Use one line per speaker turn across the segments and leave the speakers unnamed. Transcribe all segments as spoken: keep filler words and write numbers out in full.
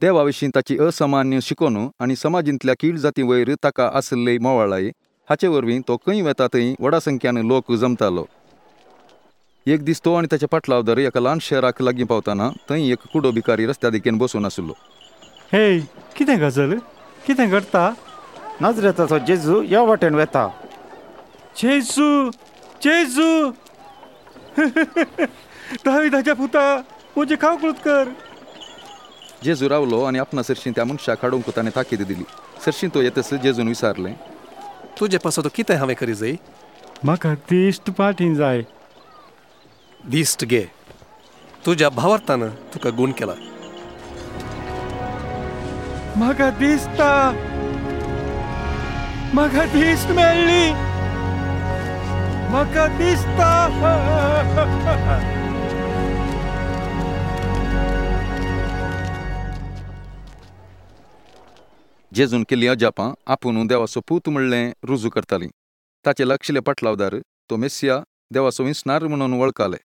देवा विशीं ताची असामान्य शिकवण आनी समाजींतल्या कीड जाती वयर ताका आसले मोवाळाय हाचे वरवीं तो खंय वेता थंय व्हडा संख्यान लोक जमतालो. एक दीस तो आनी ताचे पाटलावदार एका ल्हान शहराक लागीं पावतना थंय एक कुडो भिकारी रस्त्या देकेन बसून आशिल्लो.
हे कितें गजाल, कितें घडटा?
नाजरेताचो जेजू ह्या वाटेन वेता.
जेजू, जेजू दाविदाच्या पुता, म्हजी खावकुळत कर.
जेजू रावलो आनी आपणा सरशीं त्या मनशाक हाडूंक ताणें ताकीद दिली. सरशीं तो येतस जेजून विचारलें,
तुजे पासत कितें हांवें करी जाय?
म्हाका दिश्ट पाटीन जाय.
दिश्ट घे, तुज्या भावार्थान तुका गूण केला.
म्हाका दिसता, म्हाका दिश्ट मेळ्ळी, म्हाका दिसता.
जेजून केल्लीं अजापां आपूण देवाचो पूत म्हणलें रुजू करतालीं. ताचे लागशिल्ले पाटलावदार तो मेसिया देवाचो विस्नार म्हणून वळखले.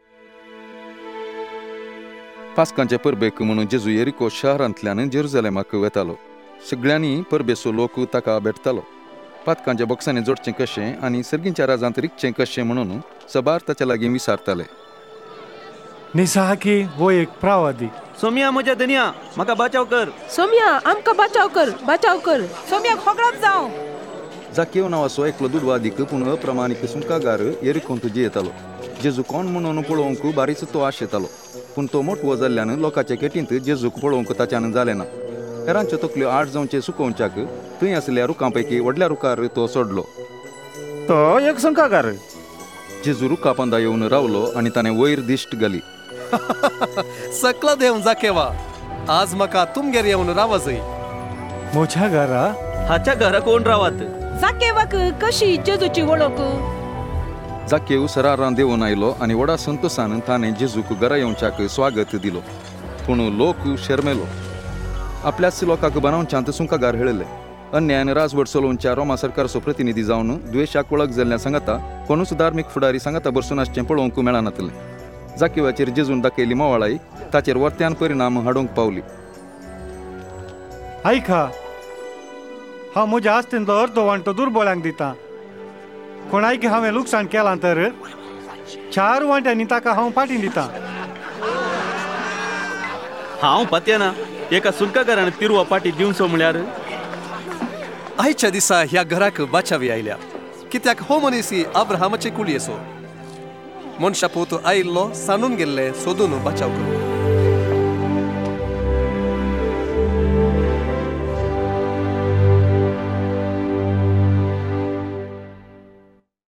पास्कांचे परबेक म्हणून जेजू येरिको शारांतल्यान जेरुसलेमाक वेतालो. सगळ्यांनी परबेचो लोक ताका भेटतालो. पातकांच्या बॉक्सांनी जोडचें कशें आनी सर्गींच्या राजांत रिकचें कशें म्हणून सबार ताच्या लागीं विचारताले.
निसाकी हो एक प्रावादी.
सोमिया म्हज्या धन्या, म्हाका बचाव कर.
सोमिया आमकां बचाव कर, बचाव कर. सोमियाक होगळप जावं.
जाकेव नांवाचो एकलो दुडवादीक पूण अप्रमाणीक सुंकागार येरिकोंत येतालो. जेजू कोण म्हणून पळोवंक बारीच तो आशेतालो. पूण तो मोठो जाल्ल्यान लोकांचे केटींत जेजूक पळोवंक ताच्यान जालें ना. हेरांच्यो तकल्यो आठ जावचे सुकोवच्याक थंय आसल्या रुखां पैकी व्हडल्या रुखार तो सोडलो.
तो एक सुंकागार.
जेजू रुखा पोंदा येवन रावलो आनी ताणें वयर दिश्ट घाली.
सकला देव जाकेवा, आज म्हाका तुमगेर येवन रावा जाय.
म्हज्या घरा
हाच्या घरा कोण रावात?
जाकेवाक कशी जेजूची वळख?
जाकेव सरारां देंवन आयलो आनी व्हडा संतोशान ताणें जेजूक घरा येवच्याक स्वागत दिलो. पूण लोक शर्मेलो. आपल्याच लोकांक बनावच्यांत सुंकागार हेळले. अन्यायान राजवट चलोवच्या रोमा सरकाराचो प्रतिनिधी जावन द्वेशाक वळख जाल्ल्या सांगाता कोणूच धार्मीक फुडारी सांगाता बसून आसचें पळोवंक मेळनातलें. जाकेवाचेर जेजून दाखयली मोवाळाय ताचेर वर्त्यान परिणाम हाडूंक पावली.
आयका, हांव म्हज्या आस्तेंतलो अर्दो वांटो दुर्बळांक दितां. कोण आयक हांवें लुकसाण केलां तर चार वांट्यांनी ताका हांव पाटीन दितां.
हांव पातयना एका सुंकागारान तिरवो पाटी दिवचो म्हळ्यार.
आयच्या दिसा ह्या घराक बाचावी आयल्या, कित्याक हो मनीसी अब्राहामाचे कुळयेचो. मनशा पोत आयिल्लो सांडून गेल्ले सोदून बचाव करूं.